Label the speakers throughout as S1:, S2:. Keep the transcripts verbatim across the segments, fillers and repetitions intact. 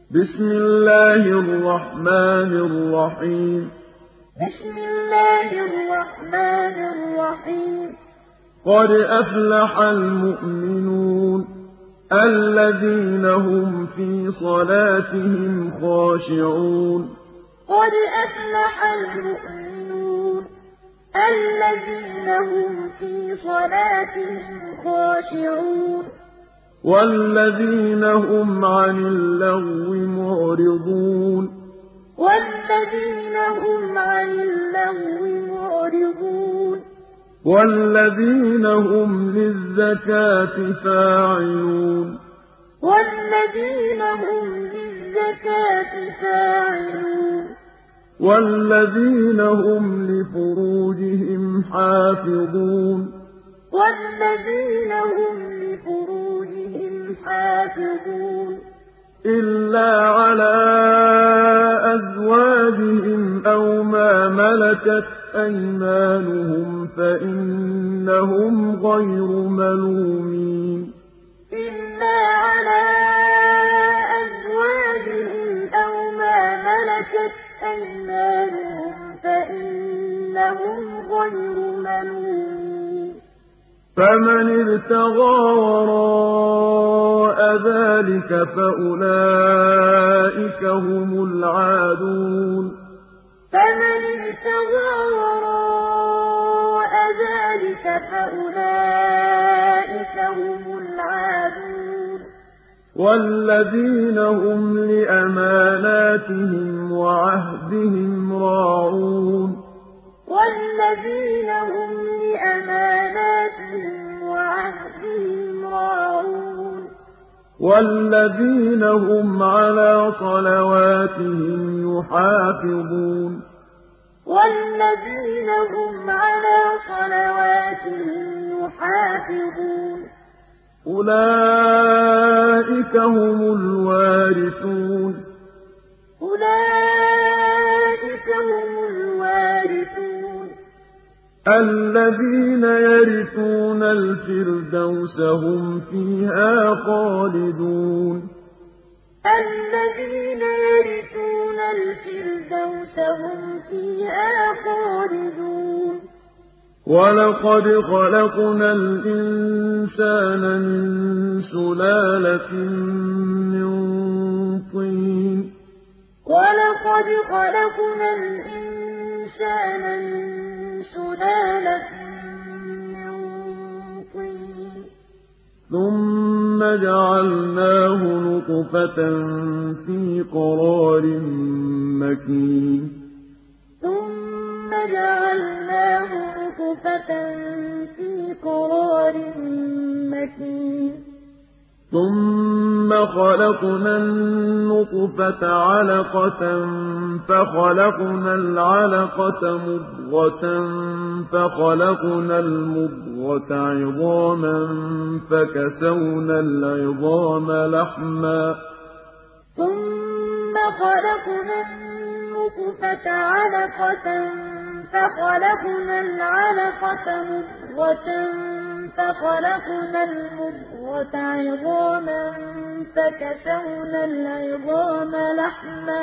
S1: بسم الله الرحمن الرحيم
S2: بسم الله الرحمن الرحيم
S1: قد أفلح المؤمنون الذين هم في صلاتهم خاشعون
S2: قد أفلح المؤمنون الذين هم في صلاتهم خاشعون
S1: والذين هم عن اللغو معرضون
S2: والذين هم عن اللغو معرضون
S1: والذين هم للزكاة فاعلون
S2: والذين هم للزكاة فاعلون
S1: والذين هم لفروجهم حافظون
S2: والذين هم لفروجهم حافظون
S1: إلا على أزواجهم أو ما ملكت أيمانهم فإنهم غير ملومين
S2: إلا على أزواجهم أو ما ملكت أيمانهم فإنهم غير ملومين
S1: فمن ابتغى وراء ذلك فأولئك هم العادون
S2: فمن ابتغى وراء ذلك فأولئك هم العادون
S1: والذين هم لأماناتهم وعهدهم راعون
S2: والذين هم لأماناتهم وعهدهم راعون
S1: والذين هم على صلواتهم يحافظون
S2: والذين هم على صلواتهم يحافظون
S1: أولئك هم الوارثون
S2: أولئك هم الوارثون
S1: الذين يرثون الفردوس هم فيها خالدون
S2: الذين يرثون الفردوس هم فيها خالدون
S1: ولقد خلقنا الإنسان من سلالة من طين
S2: ولقد خلقنا الإنسان من سلالة من طين
S1: ثم جعلناه نطفة في قرار مكين
S2: ثم جعلناه نطفة في قرار مكين
S1: ثم خلقنا النطفة علقة فخلقنا العلقة مضغة فخلقنا المضغة عظاما فكسونا العظام لحما
S2: ثم خلقنا النطفة علقة فخلقنا العلقة مضغة فخلقنا المضغة عظاما فكسونا العظام لحما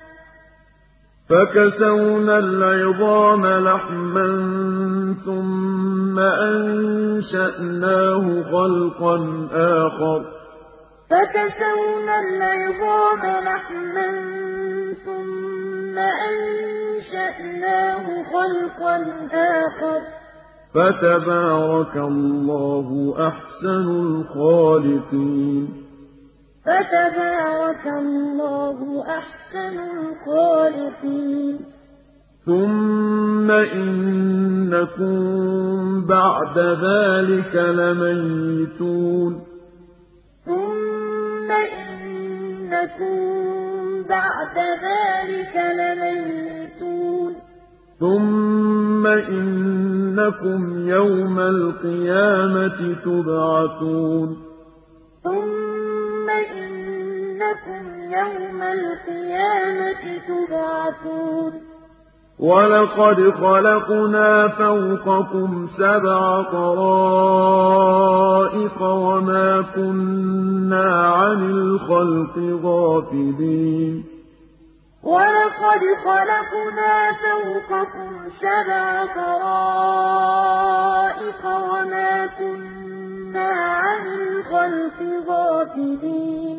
S1: فكسونا العظام لحما ثم أنشأناه خلقا آخر
S2: فكسونا العظام لحما ثم أنشأناه خلقا آخر
S1: فتبارك الله أحسن الخالقين
S2: فتبارك الله أحسن الخالقين
S1: ثم إنكم بعد ذلك لميتون
S2: ثم إنكم بعد ذلك لميتون
S1: ثم إنكم يوم القيامة تبعثون
S2: ثم إنكم يوم القيامة تبعثون
S1: وَلَقَدْ خَلَقْنَا فَوْقَكُمْ سَبْعَ طَرَائِقَ وَمَا كُنَّا عَنِ الْخَلْقِ غَافِلِينَ
S2: وَلَقَدْ خَلَقْنَا فَوْقَكُمْ سَبْعَ طَرَائِقَ وَمَا كُنَّا عَنِ الْخَلْقِ غَافِلِينَ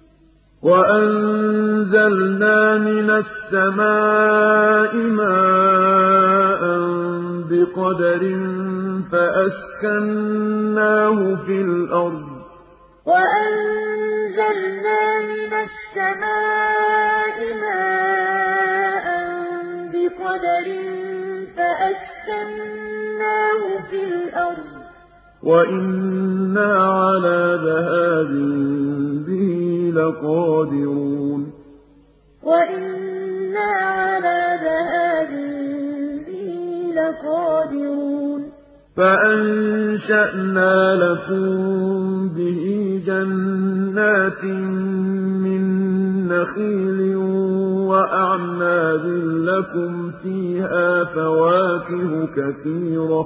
S1: وَأَنزَلْنَا مِنَ السَّمَاءِ مَاءً بِقَدَرٍ فَأَسْكَنَّاهُ فِي الْأَرْضِ ۖ
S2: وَأَنزَلْنَا مِنَ السَّمَاءِ مَاءً بِقَدَرٍ فَأَسْكَنَّاهُ فِي الْأَرْضِ ۖ
S1: وَإِنَّا عَلَىٰ ذَهَابٍ بِهِ لَقَادِرُونَ
S2: وَإِنَّا عَلَىٰ ذَهَابٍ بِهِ لَقَادِرُونَ
S1: فَأَنشَأْنَا لَكُم بِهِ جَنَّاتٍ مِّن نَّخِيلٍ وَأَعْنَابٍ لَّكُمْ فِيهَا فَوَاكِهُ كَثِيرَةٌ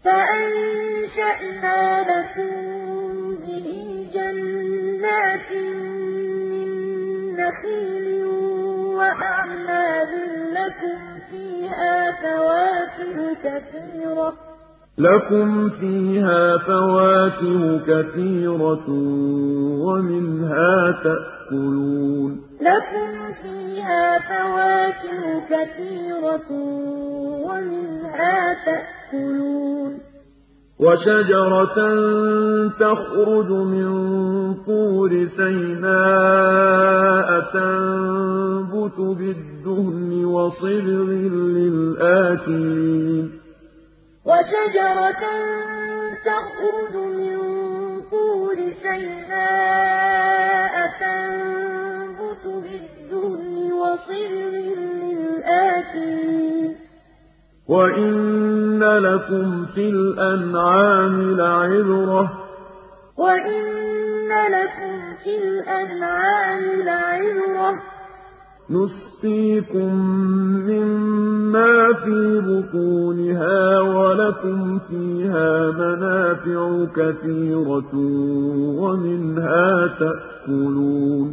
S2: فَأَنشَأْنَا لَكُم بِهِ جَنَّاتٍ مِّن نَّخِيلٍ وَأَعْنَابٍ لَّكُمْ فِيهَا فَوَاكِهُ كَثِيرَةٌ
S1: لَكُمْ فِيهَا فَوَاكِهُ كَثِيرَةٌ وَمِنْهَا تَأْكُلُونَ
S2: لَكُمْ فِيهَا فَوَاكِهُ كَثِيرَةٌ وَمِنْهَا تَأْكُلُونَ
S1: وَشَجَرَةً تَخْرُجُ مِن طُورِ سَيْنَاءَ تَنبُتُ بِالدُّهْنِ وَصِبْغٍ لِّلْآكِلِينَ
S2: وَشَجَرَةً تَخْرُجُ مِن طُورِ سَيْنَاءَ تَنبُتُ بِالدُّهْنِ وَصِبْغٍ لِّلْآكِلِينَ
S1: وَإِنَّ لَكُمْ فِي الْأَنْعَامِ لَعِبْرَةً
S2: وَإِنَّ لَكُمْ فِي الْأَنْعَامِ لَعِبْرَةً
S1: نُسْقِيكُم مِّمَّا فِي بُطُونِهَا وَلَكُمْ فِيهَا مَنَافِعُ كَثِيرَةٌ وَمِنْهَا تَأْكُلُونَ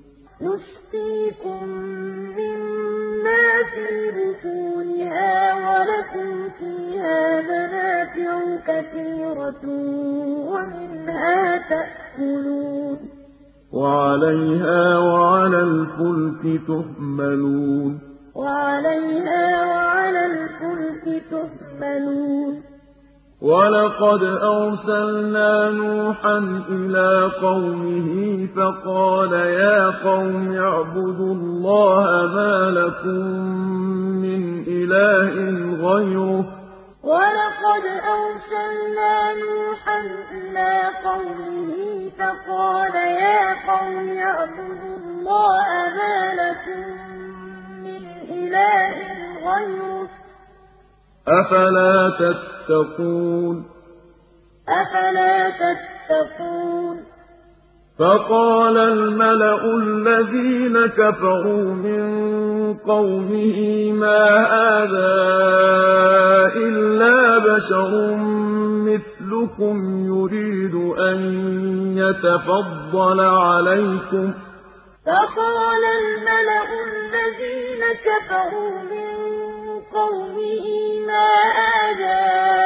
S2: نُسْقِيكُم مِّمَّا فِي بُطُونِهَا وَلَكُمْ فِيهَا مَنَافِعُ كَثِيرَةٌ وَمِنْهَا تَأْكُلُونَ
S1: وَعَلَيْهَا وَعَلَى الْفُلْكِ تُحْمَلُونَ
S2: وَعَلَيْهَا وَعَلَى الْفُلْكِ تُحْمَلُونَ
S1: وَلَقَدْ أَرْسَلْنَا نُوحًا إِلَىٰ قَوْمِهِ فَقَالَ يَا قَوْمِ اعْبُدُوا اللَّهَ مَا لَكُم مِّنْ إِلَٰهٍ غَيْرُهُ
S2: وَلَقَدْ أَرْسَلْنَا نُوحًا إِلَىٰ قَوْمِهِ فَقَالَ يَا قَوْمِ اعْبُدُوا اللَّهَ مَا لَكُم مِّنْ إِلَٰهٍ غَيْرُهُ
S1: أَفَلَا تَتَّقُونَ
S2: أَفَلَا تَتَّقُونَ
S1: فَقَالَ الْمَلَأُ الَّذِينَ كَفَرُوا مِن قَوْمِهِ مَا هَٰذَا إِلَّا بَشَرٌ مِّثْلُكُمْ يُرِيدُ أَن يَتَفَضَّلَ عَلَيْكُمْ
S2: فَقَالَ الْمَلَأُ الَّذِينَ كَفَرُوا مِن قَوْمِهِ مَا هَٰذَا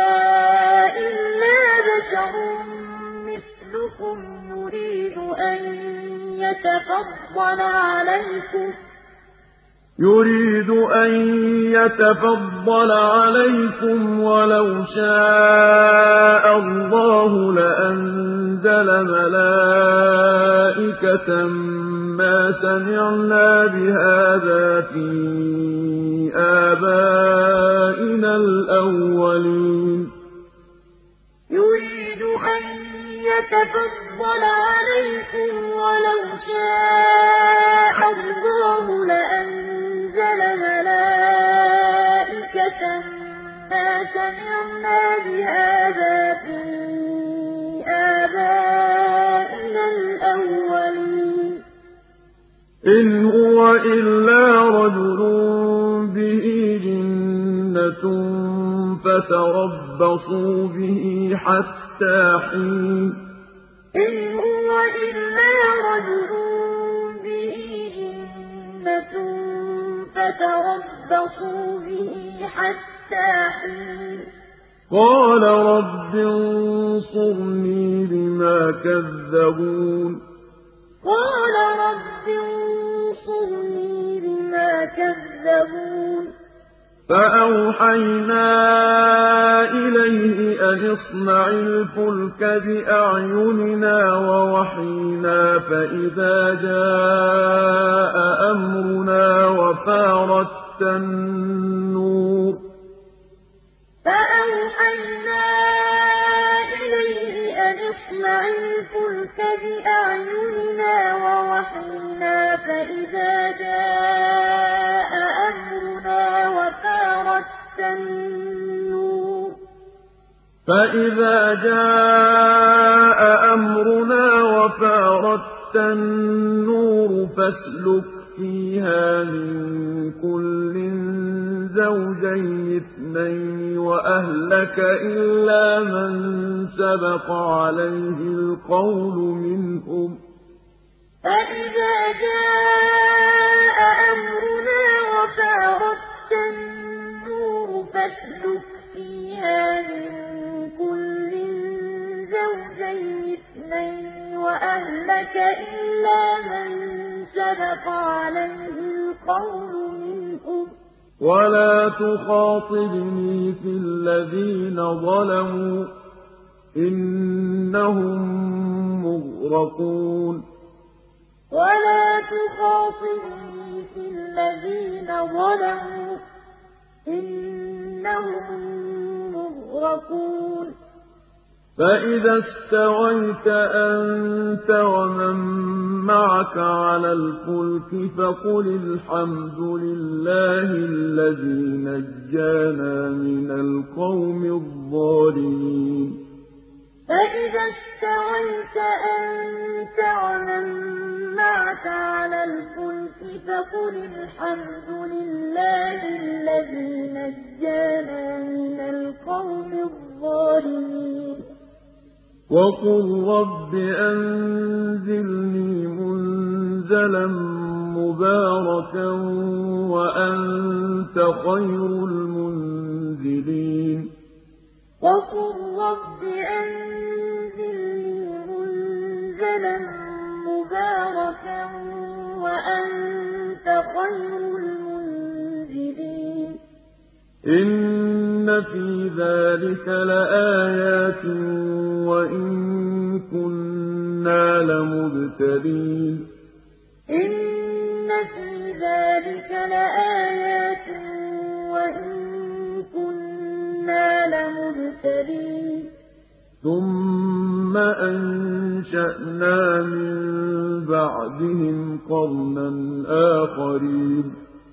S2: إِلَّا بَشَرٌ مِّثْلُكُمْ يُرِيدُ أَن يَتَفَضَّلَ عَلَيْكُمْ
S1: يُرِيدُ أَن يَتَفَضَّلَ عَلَيْكُمْ وَلَوْ شَاءَ اللَّهُ لَأَنزَلَ مَلَائِكَةً مَّا سَمِعْنَا بِهَٰذَا فِي آبَائِنَا الْأَوَّلِينَ
S2: يُرِيدُ أَن يَتَفَضَّلَ عَلَيْكُمْ وَلَوْ شَاءَ اللَّهُ لَأَنزَلَ مَلَائِكَةً مَّا سَمِعْنَا بِهَٰذَا فِي آبَائِنَا الْأَوَّلِينَ
S1: إِنْ هُوَ إِلَّا رَجُلٌ بِهِ جِنَّةٌ جِنَّةٌ فَتَرَبَّصُوا بِهِ حَتَّىٰ حِينٍ
S2: إِنْ هُوَ إِلَّا رَجُلٌ بِهِ جِنَّةٌ فَتَرَبَّصُوا بِهِ حَتَّىٰ حِينٍ
S1: قَالَ رَبِّ انصُرْنِي بِمَا كَذَّبُونِ
S2: قَالَ رَبِّ انصُرْنِي بِمَا كَذَّبُونِ
S1: فَأَوْحَيْنَا إِلَيْهِ أَنِ اصْنَعِ الْفُلْكَ بِأَعْيُنِنَا وَوَحْيِنَا فَإِذَا جَاءَ أَمْرُنَا وَفَارَتِ النُّورُ
S2: فَأَوْحَيْنَا إِلَيْهِ أَنِ اصْنَعِ الْفُلْكَ بِأَعْيُنِنَا وَوَحْيِنَا فَإِذَا جَاءَ أَمْرُنَا وَفَارَتِ النُّورُ
S1: فَإِذَا جَاءَ أَمْرُنَا وَفَارَتِ النُّورُ فَاسْلُكْ فِيهَا مِن كُلٍّ زَوْجَيْنِ اثْنَيْنِ وَأَهْلَكَ إِلَّا مَن سَبَقَ عَلَيْهِ الْقَوْلُ مِنْهُمْ ۖ
S2: فَإِذَا جَاءَ أَمْرُنَا وَفَارَتِ النُّورُ فَاسْلُكْ فِيهَا مِن كُلٍّ زَوْجَيْنِ اثْنَيْنِ وَأَهْلَكَ إِلَّا مَن سَبَقَ عَلَيْهِ الْقَوْلُ مِنْهُمْ ۖ
S1: وَلَا تُخَاطِبْنِي فِي الَّذِينَ ظَلَمُوا ۖ إِنَّهُم مُّغْرَقُونَ
S2: وَلَا تُخَاطِبْنِي فِي الَّذِينَ ظَلَمُوا ۖ إِنَّهُم مُّغْرَقُونَ
S1: فَإِذَا استويت أَنتَ وَمَن مَّعَكَ عَلَى الْفُلْكِ فَقُلِ الْحَمْدُ لِلَّهِ الَّذِي نَجَّانَا مِنَ الْقَوْمِ الظَّالِمِينَ
S2: فَإِذَا اسْتَوَيْتَ أَنتَ وَمَن مَّعَكَ عَلَى الْفُلْكِ فَقُلِ الْحَمْدُ لِلَّهِ الَّذِي نَجَّانَا مِنَ الْقَوْمِ الظَّالِمِينَ
S1: وَقُل رَّبِّ أَنزِلْنِي مُنزَلًا مُّبَارَكًا وَأَنتَ خَيْرُ الْمُنزِلِينَ
S2: وَقُل رَّبِّ أَنزِلْنِي مُنزَلًا مُّبَارَكًا وَأَنتَ خَيْرُ الْمُنزِلِينَ
S1: إِنَّ فِي ذَٰلِكَ لَآيَاتٍ وَإِن كُنَّا لَمُبْتَلِينَ
S2: إِنَّ فِي ذَٰلِكَ لَآيَاتٍ وَإِن كُنَّا لَمُبْتَلِينَ
S1: ثُمَّ أَنشَأْنَا مِن بَعْدِهِمْ قَرْنًا آخَرِينَ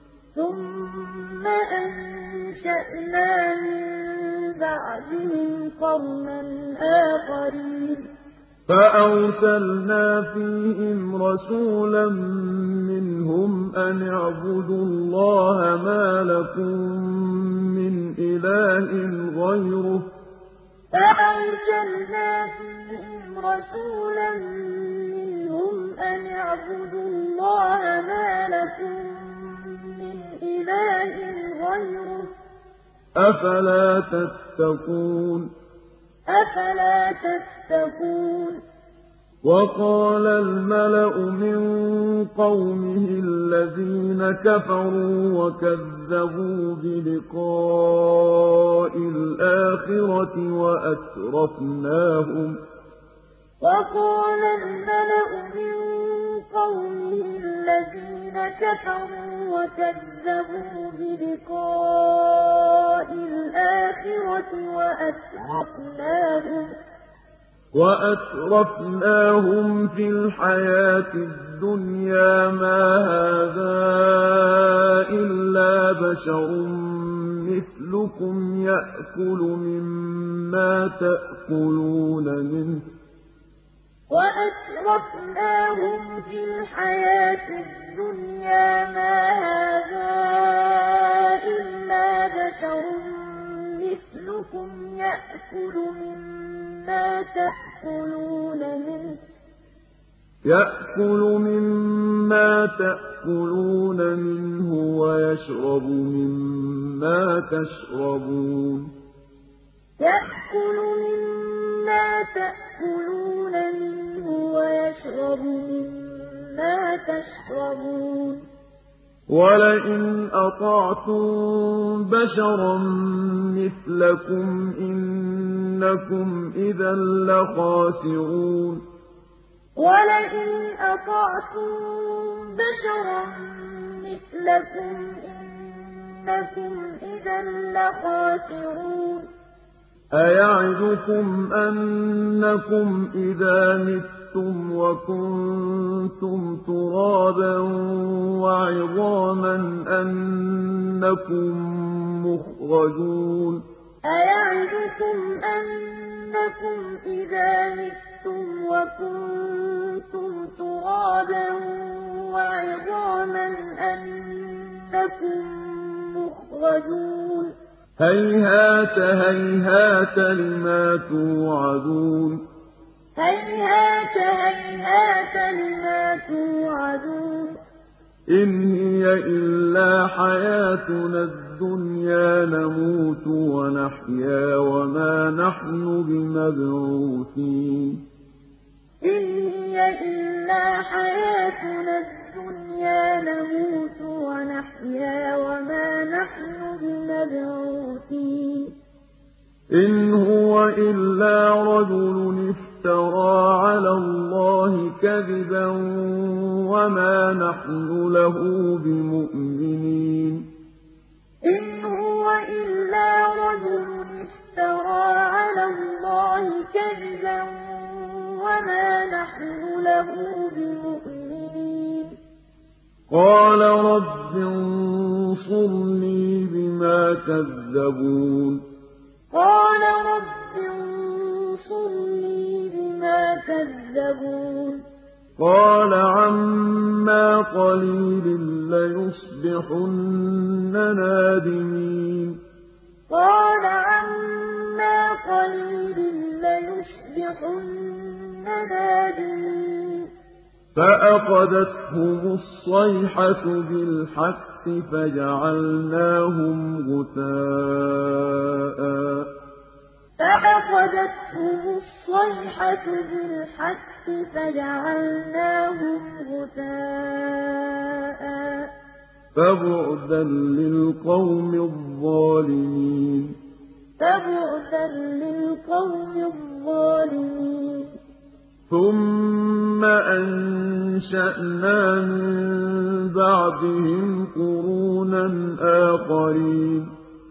S2: ثُمَّ أَنشَأْنَا مِن بَعْدِهِمْ قَرْنًا آخَرِينَ
S1: فَأَرْسَلْنَا فِيهِمْ رَسُولًا مِّنْهُمْ أَنِ اعْبُدُوا اللَّهَ مَا لَكُم مِّنْ إِلَٰهٍ غَيْرُهُ
S2: فَأَرْسَلْنَا فِيهِمْ رَسُولًا مِّنْهُمْ أَنِ اعْبُدُوا اللَّهَ مَا لَكُم مِّنْ إِلَٰهٍ غَيْرُهُ ۚ
S1: أَفَلَا تَتَّقُونَ
S2: أَفَلَا تَتَّقُونَ
S1: وَقَالَ الْمَلَأُ مِن قَوْمِهِ الَّذِينَ كَفَرُوا وَكَذَّبُوا بِلِقَاءِ الْآخِرَةِ وَأَتْرَفْنَاهُمْ
S2: وَقَالَ الْمَلَأُ مِن قَوْمِهِ الَّذِينَ كَفَرُوا وَكَذَّبُوا بِلِقَاءِ الْآخِرَةِ وَأَتْرَفْنَاهُمْ
S1: وَأَتْرَفْنَاهُمْ فِي الْحَيَاةِ الدُّنْيَا مَا هَٰذَا إِلَّا بَشَرٌ مِّثْلُكُمْ يَأْكُلُ مِمَّا تَأْكُلُونَ مِنْهُ
S2: وَأَتْرَفْنَاهُمْ فِي الْحَيَاةِ الدُّنْيَا مَا هَٰذَا إِلَّا بَشَرٌ يَأْكُلُ مِمَّا تَأْكُلُونَ مِنْهُ
S1: يَأْكُلُ مِمَّا تَأْكُلُونَ مِنْهُ وَيَشْرَبُ مِمَّا تَشْرَبُونَ
S2: يَأْكُلُ مِمَّا تَأْكُلُونَ مِنْهُ وَيَشْرَبُ مِمَّا تَشْرَبُونَ
S1: وَلَئِنْ أَطَعْتُم بَشَرًا مِّثْلَكُمْ إِنَّكُمْ إِذًا لَّخَاسِرُونَ
S2: وَلَئِنْ أَطَعْتُم بَشَرًا مِّثْلَكُمْ إِنَّكُمْ إِذًا لَّخَاسِرُونَ
S1: أَيَعِدُكُمْ أَنَّكُمْ إِذَا مِتُّمْ وَكُنتُمْ تُرَابًا وَعِظَامًا أَنَّكُم مُّخْرَجُونَ
S2: أَيَعِدُكُمْ أَنَّكُمْ إِذَا مِتُّمْ وَكُنتُمْ تُرَابًا وَعِظَامًا أَنَّكُم مُّخْرَجُونَ
S1: هَيْهَاتَ هَيْهَاتَ لِمَا تُوعَدُونَ
S2: هَيْهَاتَ هَيْهَاتَ لِمَا تُوعَدُونَ
S1: إِنْ هِيَ إِلَّا حَيَاتُنَا الدُّنْيَا نَمُوتُ وَنَحْيَا وَمَا نَحْنُ بِمَبْعُوثِينَ
S2: إِنْ هِيَ إِلَّا حَيَاتُنَا الدُّنْيَا نَمُوتُ وَنَحْيَا وَمَا نَحْنُ بِمَبْعُوثِينَ
S1: إِنْ هُوَ إِلَّا رَجُلٌ افْتَرَىٰ عَلَى اللَّهِ كَذِبًا وَمَا نَحْنُ لَهُ بِمُؤْمِنِينَ
S2: إِنْ هُوَ إِلَّا رَجُلٌ افْتَرَىٰ عَلَى اللَّهِ كَذِبًا وَمَا نَحْنُ لَهُ بِمُؤْمِنِينَ
S1: قَالَ رَبِّ انصُرْنِي بِمَا كَذَّبُونِ
S2: قَالَ رَبِّ انصُرْنِي بِمَا كَذَّبُونِ
S1: قَالَ عَمَّا قَلِيلٍ لَّيُصْبِحُنَّ نَادِمِينَ
S2: قَالَ عَمَّا قَلِيلٍ لَّيُصْبِحُنَّ نَادِمِينَ
S1: فَأَخَذَتْهُمُ الصَّيْحَةُ بِالْحَقِّ فَجَعَلْنَاهُمْ غُثَاءً
S2: فَأَخَذَتْهُمُ الصَّيْحَةُ بِالْحَقِّ فَجَعَلْنَاهُمْ غُثَاءً
S1: فَبُعْدًا لِّلْقَوْمِ الظَّالِمِينَ
S2: فَبُعْدًا لِّلْقَوْمِ الظَّالِمِينَ
S1: ثُمَّ أَنشَأْنَا مِن بَعْدِهِمْ قُرُونًا آخَرِينَ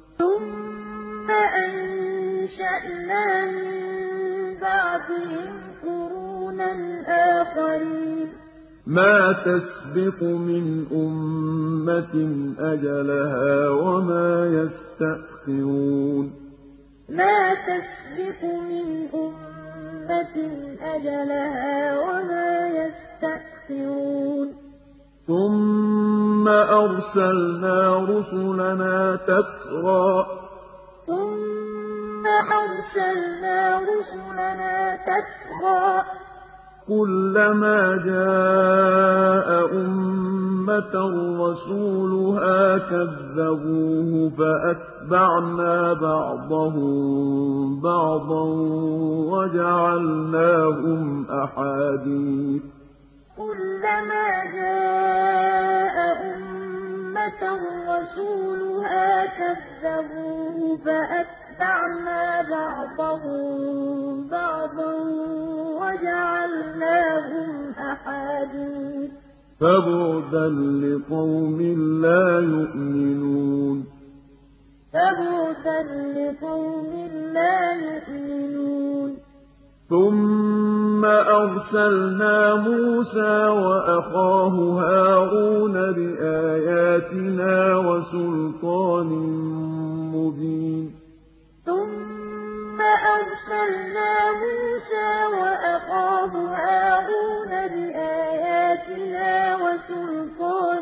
S2: ثُمَّ أَنشَأْنَا مِن بَعْدِهِمْ قُرُونًا آخَرِينَ
S1: مَا تَسْبِقُ مِنْ أُمَّةٍ أَجَلَهَا وَمَا يَسْتَأْخِرُونَ
S2: مَا تَسْبِقُ مِنْ أُمَّةٍ أَجَلَهَا وَمَا يَسْتَأْخِرُونَ
S1: ثُمَّ أَرْسَلْنَا رُسُلَنَا تَتْرَىٰ
S2: ثُمَّ أَرْسَلْنَا رُسُلَنَا تَتْرَىٰ
S1: كُلَّمَا جَاءَ أُمَّةً رَّسُولُهَا كَذَّبُوهُ فَأَتْبَعْنَا بَعْضَهُم بَعْضًا وَجَعَلْنَاهُمْ أَحَادِيثَ
S2: كُلَّمَا جَاءَ أُمَّةً رَّسُولُهَا كَذَّبُوهُ فَأَتْبَعْنَا بَعْضَهُم بَعْضًا وَجَعَلْنَاهُمْ أَحَادِيثَ
S1: فَبُعْدًا لِّقَوْمٍ لَّا يُؤْمِنُونَ
S2: فَبُعْدًا لِّقَوْمٍ لَّا يُؤْمِنُونَ
S1: ثُمَّ أَرْسَلْنَا مُوسَىٰ وَأَخَاهُ هَارُونَ بِآيَاتِنَا وَسُلْطَانٍ مُّبِينٍ
S2: ثُمَّ أَرْسَلْنَا مُوسَىٰ وَأَخَاهُ هَارُونَ بِآيَاتِنَا وَسُلْطَانٍ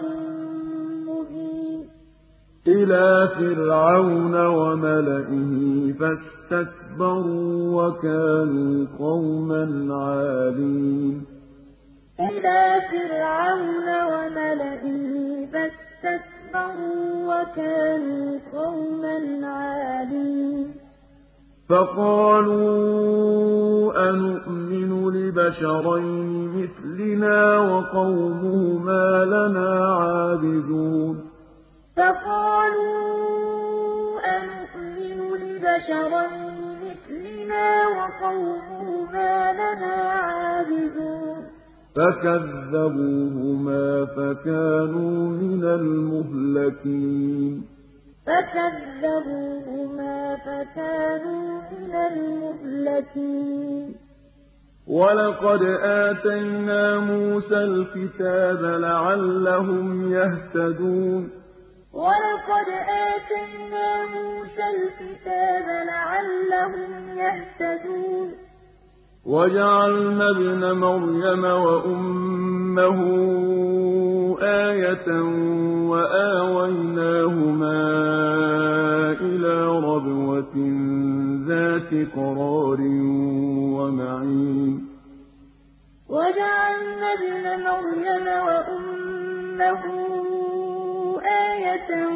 S2: مُّبِينٍ
S1: إِلَىٰ فِرْعَوْنَ وَمَلَئِهِ فَاسْتَكْبَرُوا فاستكبروا وكانوا قوما عالين
S2: إلى فرعون وملئه فاستكبروا وكانوا قوما عالين
S1: فقالوا أنؤمن لبشرين مثلنا وقومهما لنا عابدون
S2: فقالوا أنؤمن لبشرين مثلنا وقومهما لنا عابدون
S1: فكذبوهما فكانوا من المهلكين
S2: فكذبوهما فكانوا من المهلكين
S1: ولقد آتينا موسى الكتاب لعلهم يهتدون
S2: ولقد آتينا موسى الكتاب لعلهم يهتدون
S1: وجعلنا ابن مريم وأمه آية وآويناهما إلى ربوة ذات قرار ومعين
S2: وجعلنا ابن مريم وأمه آية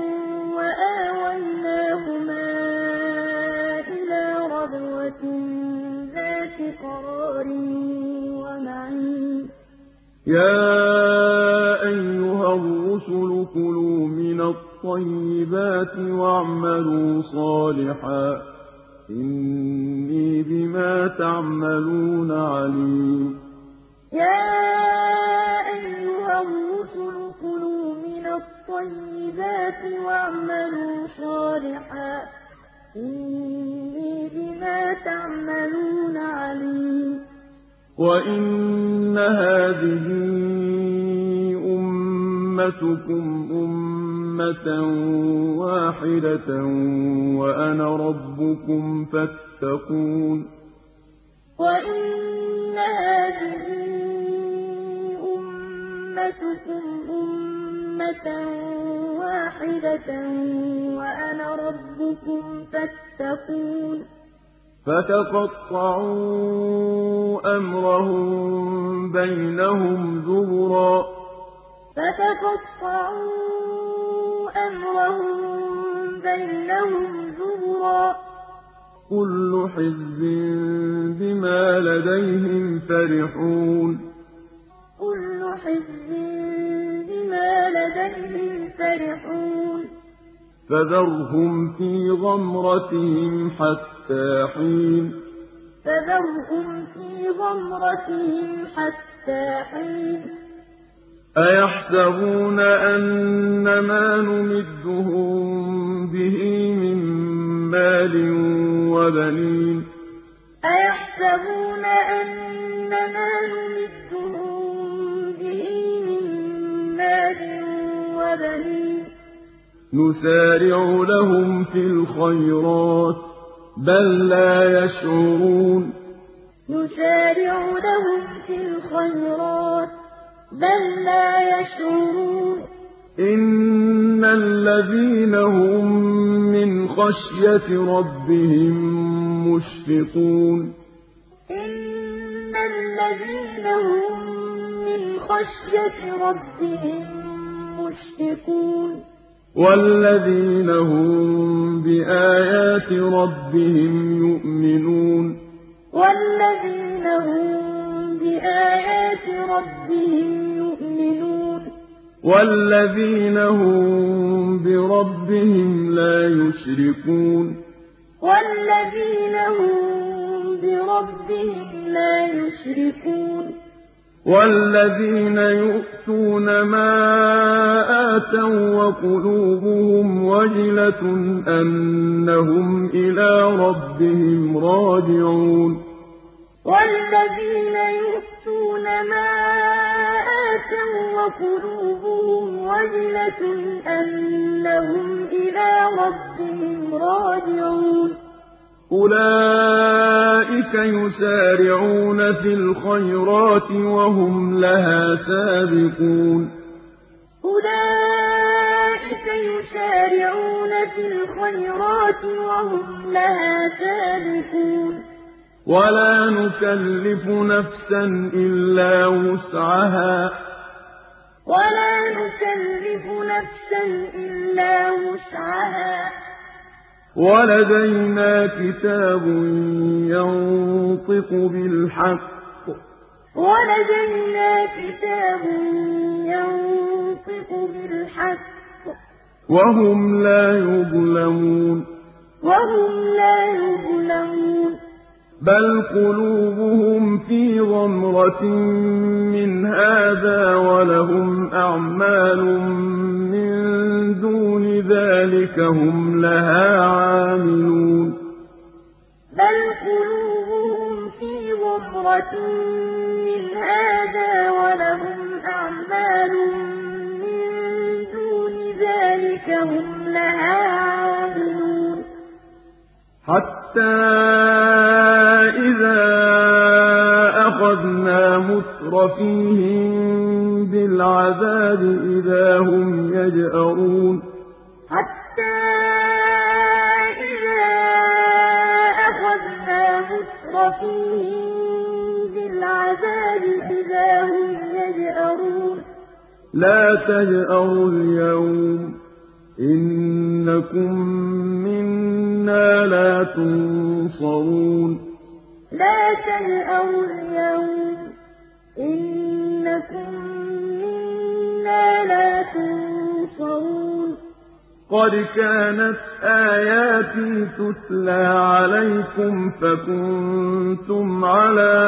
S2: وآويناهما إلى ربوة ذات قرار ومعين
S1: يا أيها الرسل كلوا من الطيبات واعملوا صالحا إني بما تعملون عليم
S2: يا أيها الرسل كلوا من الطيبات واعملوا صالحا إني بما تعملون عليم
S1: وإن هذه أمتكم أمة واحدة وأنا ربكم فاتقون
S2: وإن هذه أمتكم أمة واحدة وأنا ربكم فاتقون
S1: فتقطعوا أمرهم بينهم زبرا
S2: فتقطعوا أمرهم بينهم زبرا
S1: كل حزب بما لديهم فرحون
S2: كل حزب بما لديهم فرحون
S1: فذرهم في غمرتهم حتى حين
S2: فذرهم في غمرتهم حتى حين
S1: أيحسبون أن ما نمدهم به من مال وبنين
S2: أيحسبون أن ما نمدهم به من مال وبنين
S1: نسارع لهم في الخيرات بل لا يشعرون
S2: نسارع لهم في الخيرات بل لا يشعرون
S1: إن الذين هم من خشية ربهم مشفقون
S2: إن الذين هم من خشية ربهم مشفقون
S1: والذين هم بآيات ربهم يؤمنون
S2: والذين هم بآيات ربهم يؤمنون
S1: والذين هم بربهم لا يشركون
S2: والذين هم بربهم لا يشركون
S1: والذين يؤتون ما آتوا وقلوبهم وجلة أنهم إلى ربهم راجعون
S2: والذين يؤتون ما آتوا وقلوبهم وجلة أنهم إلى ربهم راجعون
S1: أولئك يسارعون في الخيرات وهم لها سابقون
S2: أولئك يُسَارِعُونَ فِي الْخَيْرَاتِ وَهُمْ لَهَا سَابِقُونَ
S1: وَلَا نُكَلِّفُ نَفْسًا إِلَّا وُسْعَهَا
S2: وَلَا نُكَلِّفُ نَفْسًا إِلَّا وُسْعَهَا
S1: وَلَدَيْنَا كِتَابٌ يَنطِقُ بِالْحَقِّ
S2: وَلَدَيْنَا كِتَابٌ يَنطِقُ بِالْحَقِّ
S1: وَهُمْ لَا يُظْلَمُونَ
S2: وَهُمْ لَا يُظْلَمُونَ
S1: بَلْ قُلُوبُهُمْ فِي غَمْرَةٍ مِّنْ هَٰذَا وَلَهُمْ أَعْمَالٌ مِّن دُونِ ذَٰلِكَ هُمْ لَهَا عَامِلُونَ
S2: بَلْ قُلُوبُهُمْ فِي غَمْرَةٍ مِّنْ هَٰذَا وَلَهُمْ أَعْمَالٌ مِّن دُونِ ذَٰلِكَ هُمْ لَهَا عَامِلُونَ
S1: حَتَّىٰ إِذَا أَخَذْنَا مُتْرَفِيهِم بِالْعَذَابِ إِذَا هُمْ يَجْأَرُونَ
S2: حَتَّىٰ إِذَا أَخَذْنَا مُتْرَفِيهِم بِالْعَذَابِ إِذَا هُمْ يَجْأَرُونَ
S1: لَا تَجْأَرُوا الْيَوْمَ إِنَّكُم مِّنَّا لَا تُنصَرُونَ
S2: لَا تَجْأَرُوا الْيَوْمَ إِنَّكُم مِّنَّا لَا تُنصَرُونَ
S1: قَدْ كَانَتْ آيَاتِي تُتْلَىٰ عَلَيْكُمْ فَكُنتُمْ عَلَىٰ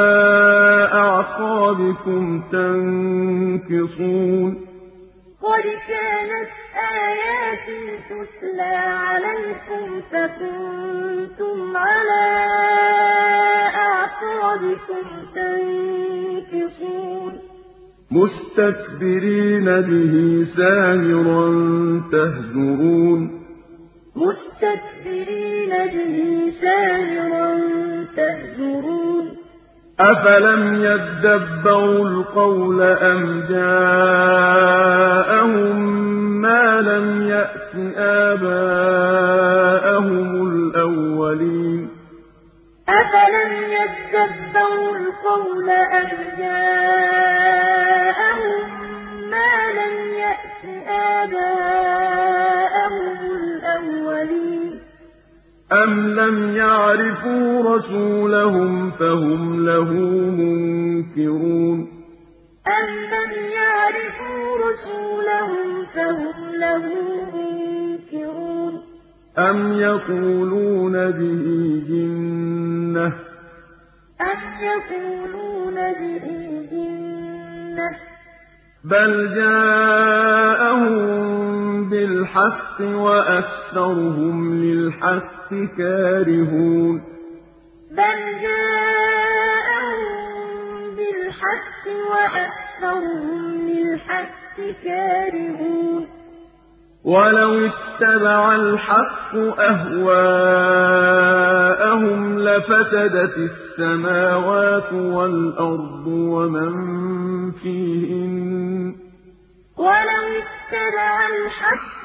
S1: أَعْقَابِكُمْ تَنكِصُونَ قَدْ
S2: كَانَتْ آيَاتِي تُتْلَىٰ عَلَيْكُمْ فَكُنتُمْ عَلَىٰ أَعْقَابِكُمْ تَنكِصُونَ
S1: مُسْتَكْبِرِينَ بِهِ سَامِرًا تَهْجُرُونَ
S2: مُسْتَكْبِرِينَ بِهِ سَامِرًا تَهْجُرُونَ
S1: أَفَلَمْ يَدَّبَّرُوا الْقَوْلَ أَمْ جَاءَهُم مَّا لَمْ يَأْتِ آبَاءَهُمُ الْأَوَّلِينَ
S2: أَفَلَمْ يَدَّبَّرُوا الْقَوْلَ أَمْ جَاءَهُم مَّا لَمْ يَأْتِ آبَاءَهُمُ الْأَوَّلِينَ
S1: أَمْ لَمْ يَعْرِفُوا رَسُولَهُمْ فَهُمْ لَهُ مُنكِرُونَ
S2: أَمْ لَمْ يَعْرِفُوا رَسُولَهُمْ فَهُمْ لَهُ مُنكِرُونَ
S1: أَمْ يَقُولُونَ بِهِ جِنَّةٌ
S2: أَمْ يَقُولُونَ بِهِ جِنَّةٌ
S1: بَلْ جَاءَهُم بِالْحَقِّ وَأَكْثَرُهُمْ لِلْحَقِّ كَارِهُونَ
S2: بَلْ جَاءَهُم بِالْحَقِّ وَأَكْثَرُهُمْ لِلْحَقِّ كَارِهُونَ
S1: وَلَوِ اتَّبَعَ الْحَقُّ أَهْوَاءَهُمْ لَفَسَدَتِ السَّمَاوَاتُ وَالْأَرْضُ وَمَن فِيهِنَّ ۚ
S2: وَلَوِ اتَّبَعَ الْحَقُّ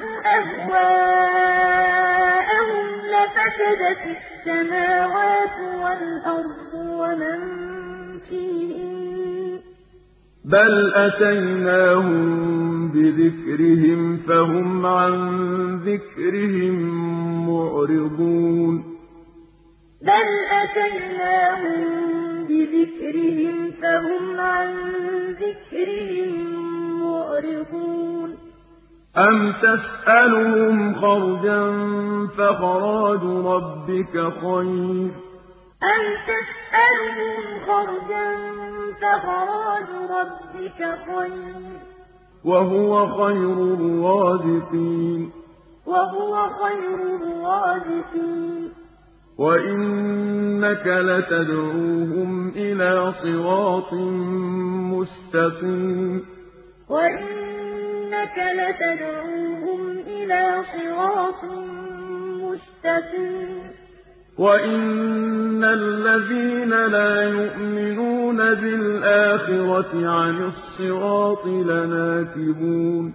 S2: أَهْوَاءَهُمْ لَفَسَدَتِ السَّمَاوَاتُ وَالْأَرْضُ وَمَن فِيهِنَّ ۚ
S1: بَلْ أَتَيْنَاهُم بِذِكْرِهِمْ فَهُمْ عَن ذِكْرِهِم مُّعْرِضُونَ
S2: بَلْ أَتَيْنَاهُم بِذِكْرِهِمْ فَهُمْ عَن ذِكْرِهِم مُّعْرِضُونَ
S1: أَمْ تَسْأَلُهُمْ خَرْجًا فَخَرَاجُ رَبِّكَ خَيْرٌ
S2: أَمْ تَسْأَلُهُمْ خَرْجًا فَخَرَاجُ رَبِّكَ خَيْرٌ
S1: وَهُوَ خَيْرُ الرَّازِقِينَ
S2: وَهُوَ خَيْرُ الرَّازِقِينَ
S1: وَإِنَّكَ لَتَدْعُوهُمْ إِلَىٰ صِرَاطٍ مُّسْتَقِيمٍ
S2: وَإِنَّكَ لَتَدْعُوهُمْ إِلَىٰ صِرَاطٍ مُّسْتَقِيمٍ
S1: وَإِنَّ الَّذِينَ لَا يُؤْمِنُونَ بِالْآخِرَةِ عَنِ الصِّرَاطِ لَنَاكِبُونَ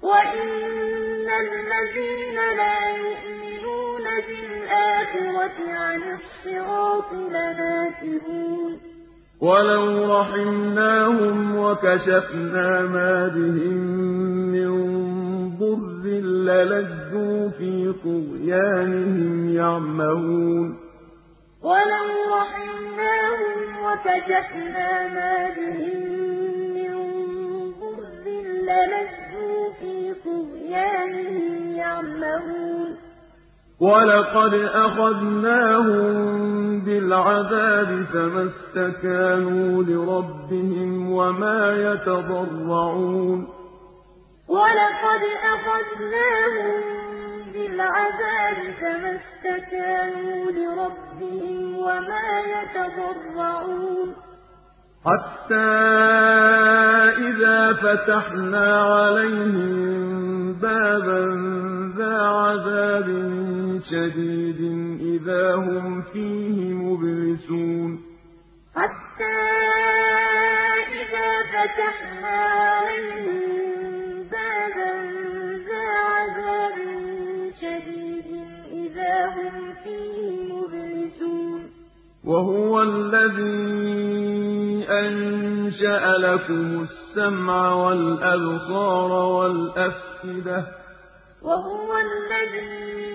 S2: وَإِنَّ الَّذِينَ لَا يُؤْمِنُونَ بِالْآخِرَةِ عَنِ الصِّرَاطِ لَنَاكِبُونَ
S1: وَلَوْ رَحِمْنَاهُمْ وَكَشَفْنَا مَا بِهِم مِّن ضُرٍّ لَّلَجُّوا فِي طُغْيَانِهِمْ يَعْمَهُونَ
S2: وَلَوْ رَحِمْنَاهُمْ وَكَشَفْنَا مَا بِهِم مِّن ضُرٍّ لَّلَجُّوا فِي طُغْيَانِهِمْ يَعْمَهُونَ
S1: وَلَقَدْ أَخَذْنَاهُم بِالْعَذَابِ فَمَا اسْتَكَانُوا لِرَبِّهِمْ وَمَا يَتَضَرَّعُونَ
S2: وَلَقَدْ أَخَذْنَاهُم بِالْعَذَابِ فَمَا اسْتَكَانُوا لِرَبِّهِمْ وَمَا يَتَضَرَّعُونَ
S1: حَتَّىٰ إِذَا فَتَحْنَا عَلَيْهِم بَابًا ذَا عَذَابٍ شَدِيدٍ إِذَا هُمْ فِيهِ مُبْلِسُونَ
S2: حَتَّىٰ إِذَا فَتَحْنَا عَلَيْهِم بَابًا ذَا عَذَابٍ شَدِيدٍ إِذَا هُمْ فِيهِ مُبْلِسُونَ
S1: وَهُوَ الَّذِي أَنشَأَ لَكُمُ السَّمْعَ وَالْأَبْصَارَ وَالْأَفْئِدَةَ ۚ
S2: وَهُوَ الَّذِي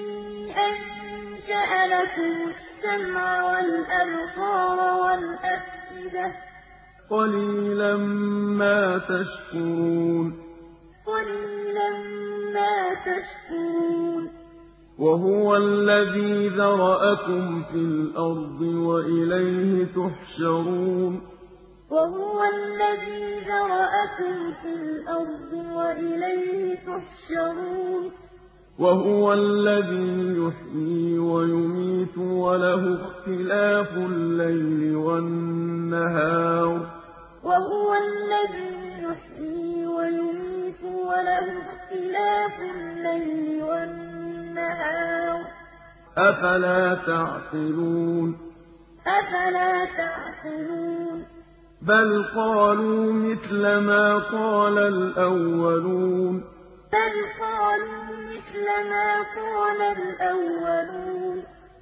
S2: أَنشَأَ لَكُمُ السَّمْعَ وَالْأَبْصَارَ وَالْأَفْئِدَةَ ۚ
S1: قَلِيلًا مَّا تَشْكُرُونَ
S2: قَلِيلًا مَّا تَشْكُرُونَ
S1: وَهُوَ الَّذِي ذَرَأَكُمْ فِي الْأَرْضِ وَإِلَيْهِ تُحْشَرُونَ
S2: وَهُوَ الَّذِي ذَرَأَكُمْ فِي الْأَرْضِ وَإِلَيْهِ تُحْشَرُونَ
S1: وَهُوَ الَّذِي يُحْيِي وَيُمِيتُ وَلَهُ اخْتِلَافُ اللَّيْلِ وَالنَّهَارِ
S2: وَهُوَ الَّذِي يُحْيِي وَيُمِيتُ وَلَهُ اخْتِلَافُ اللَّيْلِ وَالنَّهَارِ ۚ
S1: أَفَلَا تَعْقِلُونَ
S2: أَفَلَا تَعْقِلُونَ
S1: بَلْ قَالُوا مِثْلَ مَا قَالَ الْأَوَّلُونَ
S2: بَلْ قَالُوا مِثْلَ مَا قَالَ الْأَوَّلُونَ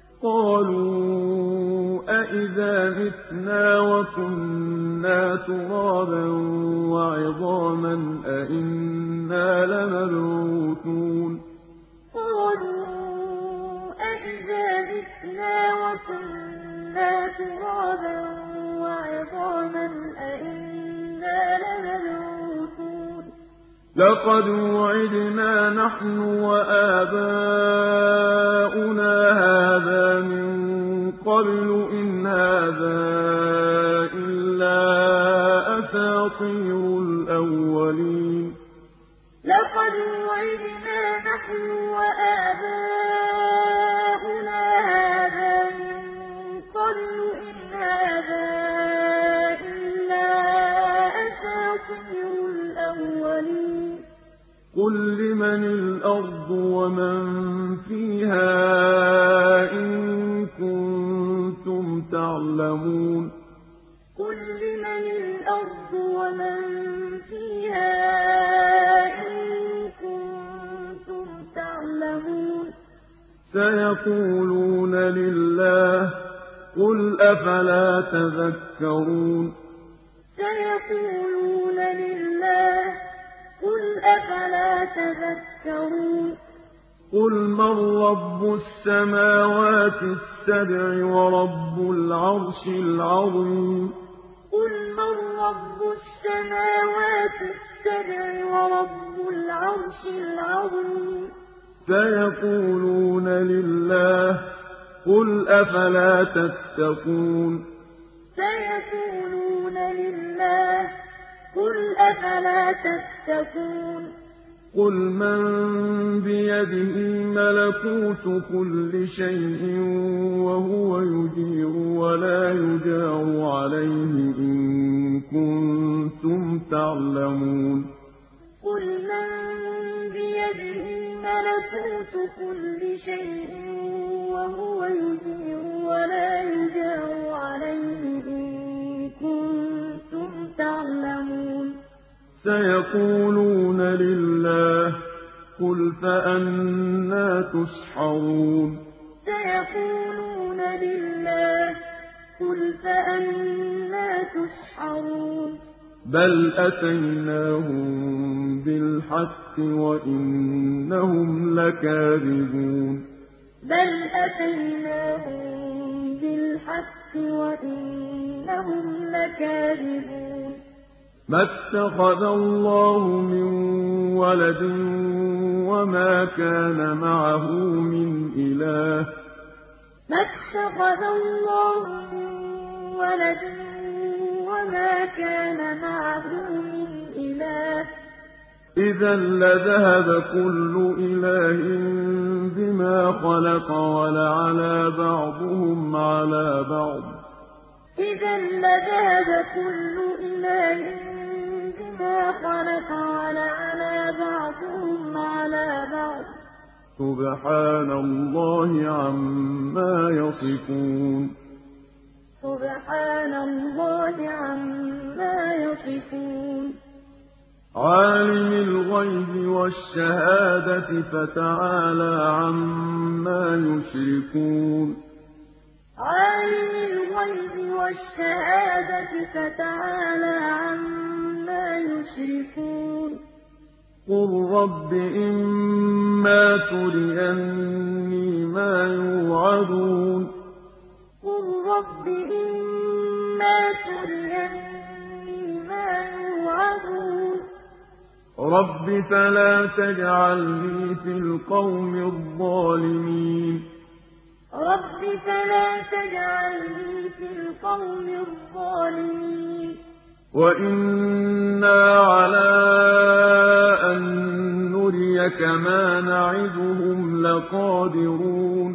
S1: قَالُوا أَإِذَا مِتْنَا وَكُنَّا تُرَابًا وَعِظَامًا أَإِنَّا لَمَبْعُوثُونَ
S2: قَالُوا أَإِذَا مِتْنَا وَكُنَّا تُرَابًا وَعِظَامًا أَإِنَّا لَمَبْعُوثُونَ
S1: لَقَدْ وُعِدْنَا نَحْنُ وَآبَاؤُنَا هَٰذَا مِن قَبْلُ إِنْ هَٰذَا إِلَّا أَسَاطِيرُ الْأَوَّلِينَ
S2: لَقَدْ وُعِدْنَا نَحْنُ وَآبَاؤُنَا هَٰذَا مِن قَبْلُ إِنْ هَٰذَا إِلَّا أَسَاطِيرُ الْأَوَّلِينَ
S1: قُل لِّمَنِ الْأَرْضُ وَمَن فِيهَا إِن كُنتُمْ تَعْلَمُونَ
S2: قُل لِّمَنِ الْأَرْضُ وَمَن فِيهَا إِن كُنتُمْ تَعْلَمُونَ
S1: سَيَقُولُونَ لِلَّهِ قُلْ أَفَلَا تَذَكَّرُونَ
S2: سَيَقُولُونَ لِلَّهِ قُلْ أَفَلَا تَذَكَّرُونَ
S1: قُلْ مَن رَّبُّ السَّمَاوَاتِ السَّبْعِ وَرَبُّ الْعَرْشِ الْعَظِيمِ
S2: قُلْ مَن رَّبُّ السَّمَاوَاتِ السَّبْعِ وَرَبُّ الْعَرْشِ الْعَظِيمِ
S1: سَيَقُولُونَ لِلَّهِ قُلْ أَفَلَا تَتَّقُونَ
S2: سَيَقُولُونَ لِلَّهِ قُلْ أَفَلَا تَتَّقُونَ
S1: قُلْ مَن بِيَدِهِ مَلَكُوتُ كُلِّ شَيْءٍ وَهُوَ يُجِيرُ وَلَا يُجَارُ عَلَيْهِ إِن كُنتُمْ تَعْلَمُونَ
S2: قُلْ مَن بِيَدِهِ مَلَكُوتُ كُلِّ شَيْءٍ وَهُوَ يُجِيرُ وَلَا يُجَارُ عَلَيْهِ إِن كُنتُمْ تَعْلَمُونَ
S1: سَيَقُولُونَ لِلَّهِ قُلْ فَأَنَّىٰ تُسْحَرُونَ
S2: سَيَقُولُونَ لِلَّهِ ۚ قُلْ فَأَنَّىٰ تُسْحَرُونَ
S1: بَلْ أَتَيْنَاهُم بِالْحَقِّ وَإِنَّهُمْ لَكَاذِبُونَ
S2: بَلْ أَتَيْنَاهُم بِالْحَقِّ وَإِنَّهُمْ لَكَاذِبُونَ
S1: مَا اتَّخَذَ اللَّهُ مِن وَلَدٍ وَمَا كَانَ مَعَهُ مِنْ إِلَٰهٍ ۚ
S2: مَا اتَّخَذَ اللَّهُ مِن وَلَدٍ وَمَا كَانَ مَعَهُ مِنْ إِلَٰهٍ ۚ
S1: إِذًا لَّذَهَبَ كُلُّ إِلَٰهٍ بِمَا خَلَقَ وَلَعَلَا بَعْضُهُمْ عَلَىٰ بَعْضٍ ۚ
S2: إِذًا لَّذَهَبَ كُلُّ إِلَٰهٍ بِمَا خَلَقَ وَلَعَلَا بَعْضُهُمْ عَلَىٰ بَعْضٍ ۚ
S1: سُبْحَانَ اللَّهِ عَمَّا يَصِفُونَ
S2: سُبْحَانَ اللَّهِ عَمَّا يَصِفُونَ
S1: عَالِمِ الْغَيْبِ وَالشَّهَادَةِ فَتَعَالَىٰ عَمَّا يُشْرِكُونَ
S2: عَالِمِ الْغَيْبِ وَالشَّهَادَةِ فَتَعَالَىٰ عَمَّا يُشْرِكُونَ
S1: قُل رَّبِّ إِمَّا تُرِيَنِّي مَا يُوعَدُونَ
S2: قُل رَّبِّ إِمَّا تُرِيَنِّي مَا يُوعَدُونَ
S1: رَبِّ فَلَا تَجْعَلْنِي فِي الْقَوْمِ الظَّالِمِينَ
S2: رَبِّ فَلَا تَجْعَلْنِي فِي الْقَوْمِ الظَّالِمِينَ
S1: وَإِنَّا عَلَىٰ أَن نُّرِيَكَ مَا نَعِدُهُمْ لَقَادِرُونَ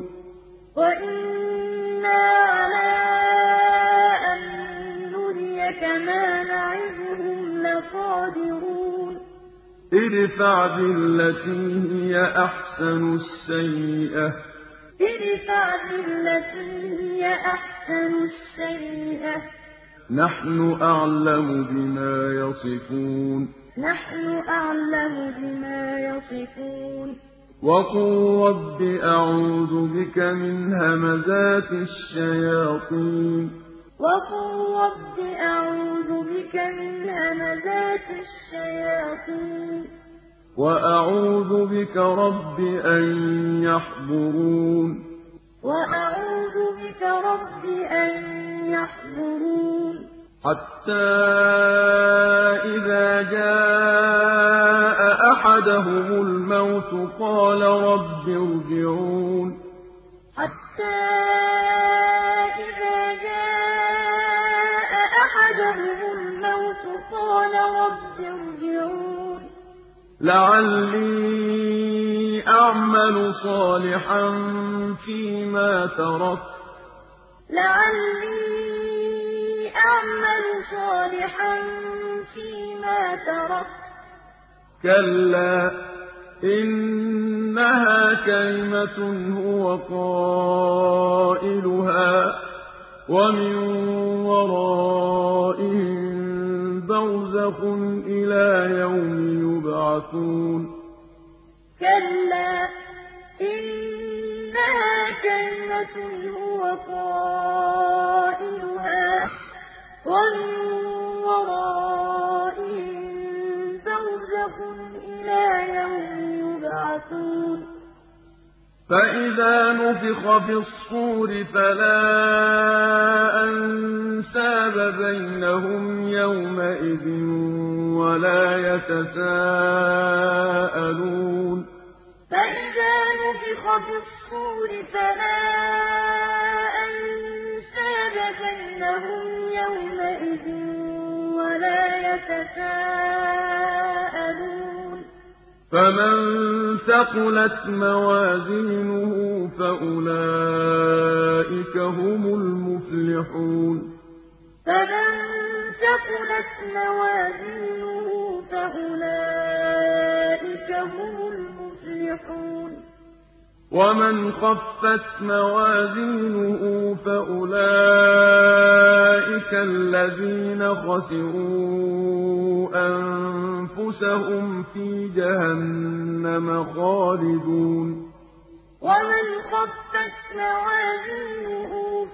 S2: وَإِنَّا عَلَىٰ أَن نُّرِيَكَ مَا نَعِدُهُمْ لَقَادِرُونَ
S1: ادْفَعْ بِالَّتِي هِيَ أَحْسَنُ السَّيِّئَةَ
S2: ادْفَعْ بِالَّتِي هِيَ أَحْسَنُ السَّيِّئَةَ ۚ
S1: نَحْنُ أَعْلَمُ بِمَا يَصِفُونَ
S2: نَحْنُ أَعْلَمُ بِمَا يَصِفُونَ
S1: وَقُل رَّبِّ أَعُوذُ بِكَ مِنْ هَمَزَاتِ الشَّيَاطِينِ
S2: وَقُل رَّبِّ أَعُوذُ بِكَ مِنْ هَمَزَاتِ الشَّيَاطِينِ
S1: وَأَعُوذُ بِكَ رَبِّ أَن يَحْضُرُونِ
S2: وَأَعُوذُ بِكَ رَبِّ أَن يَحْضُرُونِ
S1: حَتَّىٰ إِذَا جَاءَ أَحَدَهُمُ الْمَوْتُ قَالَ رَبِّ ارْجِعُونِ
S2: حَتَّىٰ إِذَا جَاءَ أَحَدَهُمُ الْمَوْتُ قَالَ رَبِّ ارْجِعُونِ
S1: لَعَلِّي أَعْمَلُ صَالِحًا فِيمَا تَرَكْتُ
S2: لَعَلِّي أَعْمَلُ صَالِحًا فِيمَا تَرَكْتُ
S1: كَلَّا إِنَّهَا كَلِمَةٌ هُوَ قَائِلُهَا وَمِن وَرَائِهِم بَرْزَخٌ إِلَىٰ يَوْمِ يُبْعَثُونَ
S2: كَلَّا إِنَّهَا كَلِمَةٌ هُوَ قَائِلُهَا وَمِن وَرَائِهِم بَرْزَخٌ إِلَىٰ يَوْمِ يُبْعَثُونَ
S1: فَإِذَا نُفِخَ فِي الصُّورِ فَلَا أَنسَابَ بَيْنَهُمْ يَوْمَئِذٍ وَلَا يَتَسَاءَلُونَ
S2: فَإِذَا نُفِخَ فِي الصُّورِ فَلَا أَنسَابَ بَيْنَهُمْ يَوْمَئِذٍ وَلَا يَتَسَاءَلُونَ
S1: فَمَن ثَقُلَتْ مَوَازِينُهُ فَأُولَٰئِكَ هُمُ الْمُفْلِحُونَ
S2: فَمَن ثَقُلَتْ مَوَازِينُهُ فَأُولَٰئِكَ هُمُ الْمُفْلِحُونَ
S1: ومن خفت موازينه فأولئك الذين خسروا أنفسهم في جهنم خالدون
S2: ومن خفت موازينه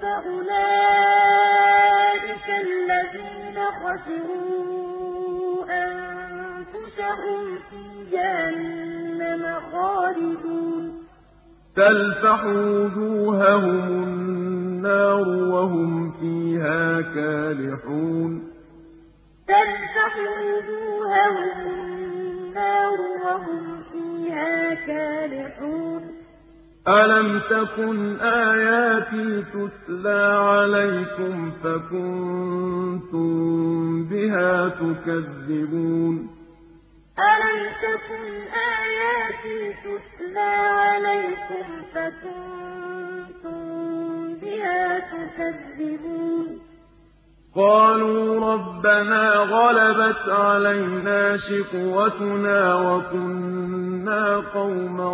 S2: فأولئك الذين خسروا أنفسهم في جهنم خالدون
S1: تلفح وجوههم النار وهم فيها كالحون
S2: تلفح وجوههم النار وهم فيها كالحون
S1: ألم تكن آياتي تتلى عليكم فكنتم بها تكذبون
S2: ألم تكن آياتي تتلى عليكم فكنتم بها تكذبون
S1: قالوا ربنا غلبت علينا شقوتنا وكنا قوما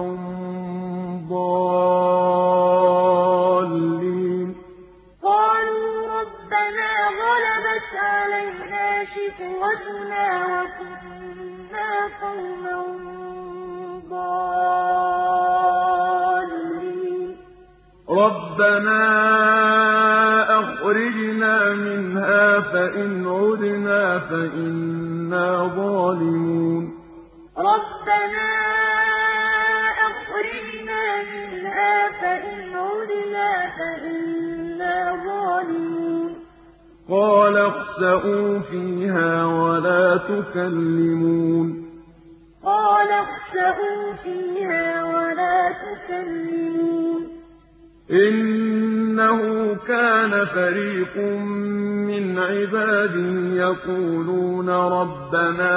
S1: ضالين
S2: قالوا ربنا غلبت علينا شقوتنا وكنا قوما ضالين
S1: ربنا أخرجنا منها فإن عدنا فإنا ظالمون
S2: ربنا أخرجنا منها فإن عدنا فإنا ظالمون
S1: قال اخسئوا فيها ولا تكلمون
S2: قال اخسئوا فيها ولا تكلمون
S1: إنه كان فريق من عبادي يقولون ربنا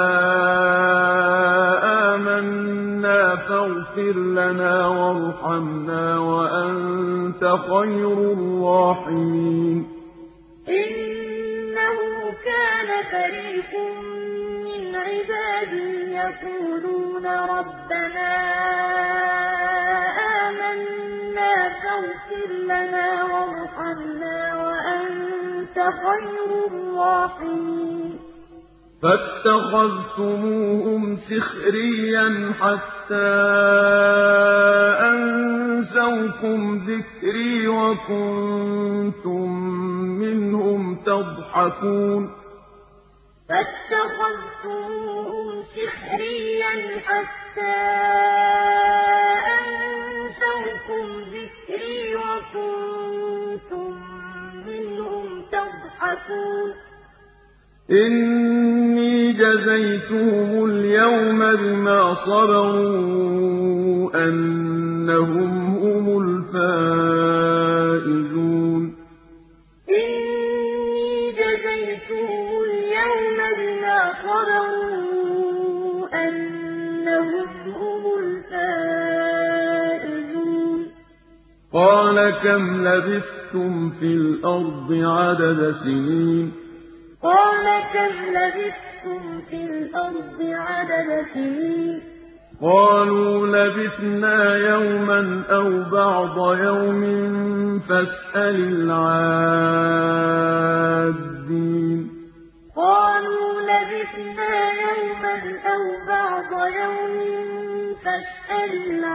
S1: آمنا فاغفر لنا وارحمنا وأنت خير الراحمين
S2: إنه كان فريق من عبادي يقولون ربنا آمنا فاغفر لنا وارحمنا وأنت خير الراحمين
S1: فاتخذتموهم سخريا حتى أنسوكم ذكري وكنتم منهم تضحكون
S2: فاتخذتموهم سخريا حتى أنسوكم ذكري وكنتم منهم تضحكون
S1: إني جزيتهم اليوم بما صبروا أنهم هم الفائزون
S2: إني جزيتهم اليوم بما صبروا أنهم هم الفائزون
S1: قال كم لبثتم في الأرض عدد سنين
S2: قال كم لبثتم في الأرض عدد سنين
S1: قالوا لبثنا يوما أو بعض يوم فاسأل العادين
S2: قالوا لبثنا يوما أو بعض يوم فاسأل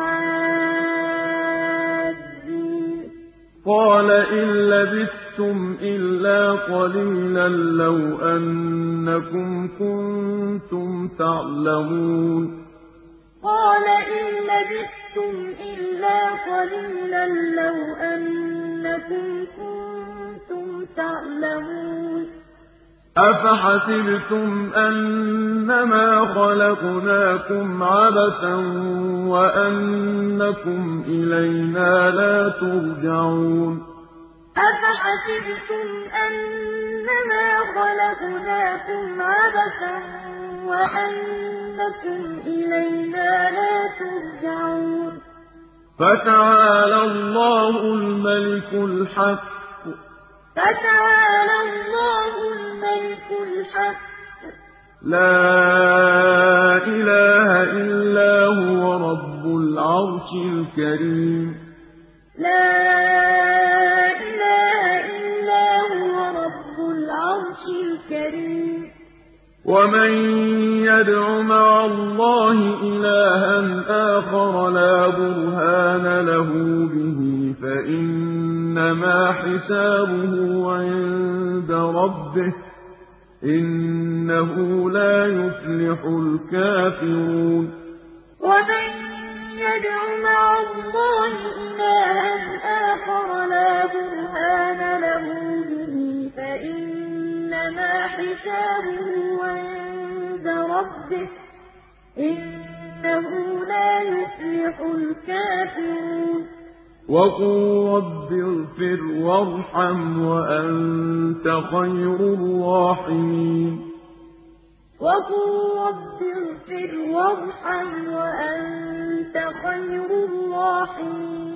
S2: العادين
S1: قال إن لبثتم إلا قليلا لو أنكم كنتم تعلمون
S2: قال إن لبثتم إلا قليلا لو أنكم كنتم تعلمون
S1: أفحسبتم أنما خلقناكم عبثا وأنكم إلينا لا ترجعون
S2: أفحسبتم أنما خلقناكم عبثا وأنكم إلينا لا ترجعون
S1: فتعالى الله الملك الحق
S2: فتعالى الله الملك الحق
S1: لا إله إلا هو رب العرش الكريم
S2: لا إله إلا هو رب العرش الكريم
S1: ومن يدع مع الله إلها آخر لا برهان له به فإنما حسابه عند ربه إنه لا يفلح الكافرون
S2: ومن يدع مع الله إلها آخر لا برهان له به فإنما حسابه عند ربه إنه لا يفلح الكافرون
S1: وقل رب اغفر وارحم وأنت خير الراحمين
S2: وقل رب اغفر وارحم وأنت خير الراحمين